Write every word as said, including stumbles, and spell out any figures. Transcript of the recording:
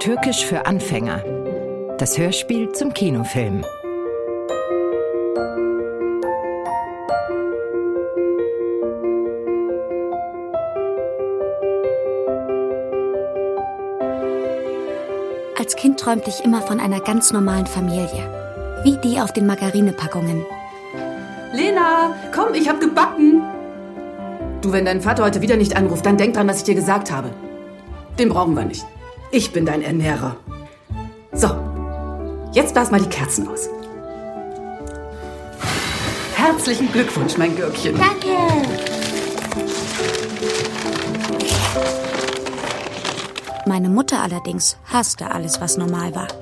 Türkisch für Anfänger. Das Hörspiel zum Kinofilm. Als Kind träumte ich immer von einer ganz normalen Familie. Wie die auf den Margarinepackungen. Lena, komm, ich hab gebacken. Du, wenn dein Vater heute wieder nicht anruft, dann denk dran, was ich dir gesagt habe. Den brauchen wir nicht. Ich bin dein Ernährer. So, jetzt blas mal die Kerzen aus. Herzlichen Glückwunsch, mein Gürkchen. Danke. Meine Mutter allerdings hasste alles, was normal war.